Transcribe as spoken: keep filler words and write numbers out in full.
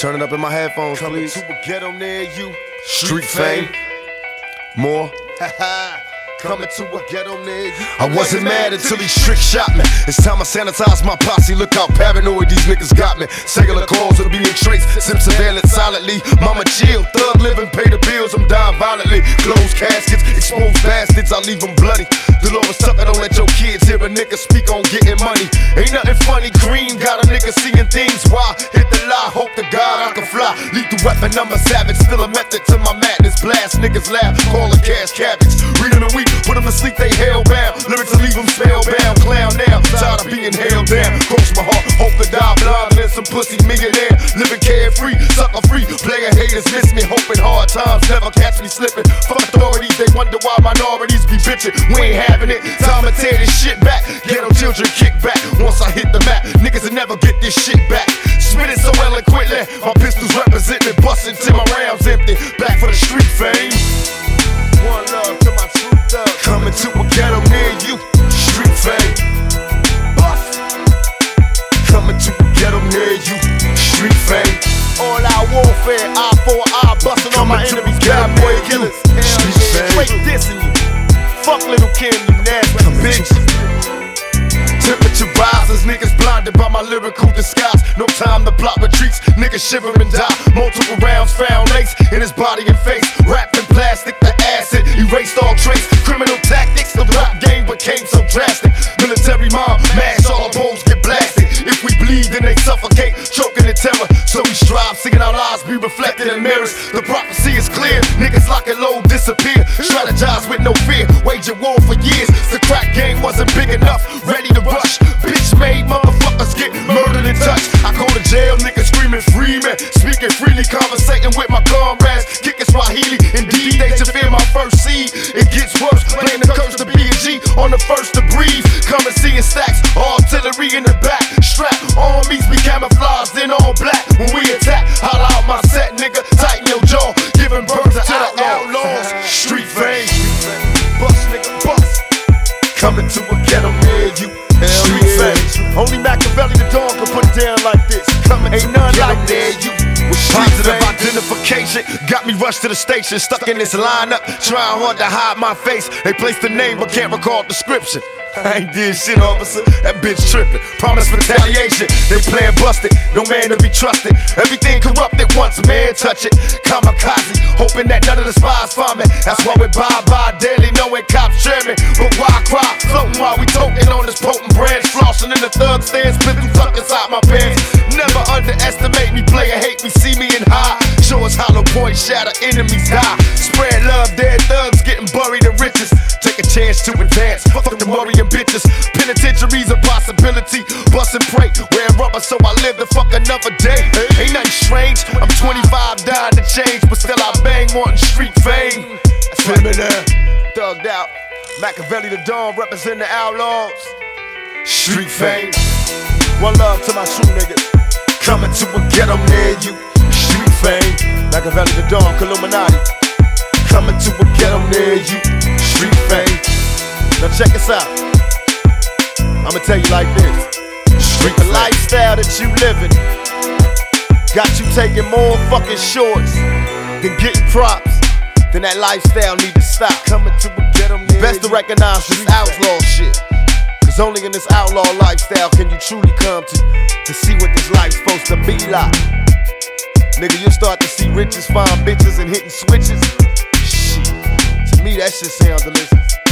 Turn it up in my headphones, Coming please. to a ghetto near you. Street fame. More. Coming to a ghetto near you. I wasn't mad until these tricks shot me. It's time I sanitize my posse. Look how paranoid these niggas got me. Cellular calls are being traced. Sim surveillance silently. Mama chill, thug living, pay the bills. I'm dying violently. Closed caskets, exposed bastards. I leave them bloody. Dolores Tucker, don't let your kids hear a nigga speak on getting money. Ain't nothing funny. Green got a nigga seeing things. Why? Hit the lie, hope to God I can fly. Lethal weapon, I'm a savage. Still a method to my madness. Blast niggas laugh, call a cash cabbage. Read them a week. Put them to sleep, they hellbound. Lyrics to leave them spellbound. Clown now, tired of being held down. Cross my heart, hope to die blind. And some pussy millionaire. Living carefree, sucker free. Player haters miss me, hoping hard times never catch me slipping. Fuck authorities, they wonder why minorities be bitching. We ain't having it, time to tear this shit back. Ghetto children kick back. Once I hit the map, niggas will never get this shit back. Spit it so eloquently, my pistols represent me. Bustin' till my rounds empty. Back for the street fame. One love to my true thug. Coming to a ghetto near you, street fame. Bust. Coming to a ghetto near you, street fame. All out warfare, eye for eye, busting on my Coming to enemies. a ghetto Bad boy near you, killers. street fame. Straight dissing you. Fuck Little Kim, you nasty bitch. Temperature rises, niggas blinded by my lyrical disguise. No time to plot retreats, niggas shiver and die. Multiple rounds found lace in his body and face. Wrapped in plastic, the acid erased all trace. Criminal tactics, the rap game became so drastic. Military mind, mash all opposed get blasted. If we bleed, then they suffocate, choking in terror. So we strive, seeing our lives be reflected in mirrors. The prophecy is clear, niggas lock and load, disappear. Strategize with no fear, wage a war for years. The crack game wasn't big enough, ready to rush. Bitch made motherfuckers get murdered and touched. I go to jail, niggas screaming free man. Speaking freely, conversating with my comrades. Kicking Swahili, indeed they should fear my first seed. It gets worse, blame the curse to be a G on the first to breathe. Come and see in stacks, artillery in the back. Strap, armies be camouflaged in all black. When we attack, holla out my set, nigga. Tighten your jaw, giving birth to the outlaws. Street fame, Bust, nigga, bust. coming to a ghetto near you. Street fame. Only Machiavelli the Dawn can put it down like this. Coming Ain't to none a ghetto like near this. you. With street Positive fame. identification got me rushed to the station. Stuck in this lineup, trying hard to hide my face. They placed the name but can't recall description. I ain't did shit, officer. That bitch tripping. Promise retaliation. They playing busted. No man to be trusted. Everything corrupted once man touch it. Kamikaze, hoping that none of the spies find me. That's why we bye bye daily, knowing cops share me. But why cry? Floating while we toting on this potent branch. Flossing in the thug stands, spitting tuck inside my pants. Never underestimate me, player hate me, see me in high. Show us hollow points shatter, enemies die. Spread love, dead thugs getting buried in riches. Take a chance to advance, fuck them worrying bitches. Penitentiary's a possibility, bust and pray. Wearing rubber so I live to fuck another day. Ain't nothing strange, I'm twenty-five, dying to change, but still I bang wanting street fame. Feminine, Thugged out. Machiavelli the Dawn represent the outlaws. street fame. One love to my true niggas. Coming to a ghetto near you, street fame. Machiavelli the Dawn, Illuminati. Coming to a ghetto near you, street fame. Now check us out. I'ma tell you like this. Street The fame. lifestyle that you living got you taking more fucking shorts than getting props. Then that lifestyle need to stop. Coming to a ghetto near Best to you. recognize this outlaw shit. Cause only in this outlaw lifestyle can you truly come to, to see what this life's supposed to be like. Nigga, you'll start to see riches, find bitches, and hitting switches. Shit. To me, that shit sound delicious.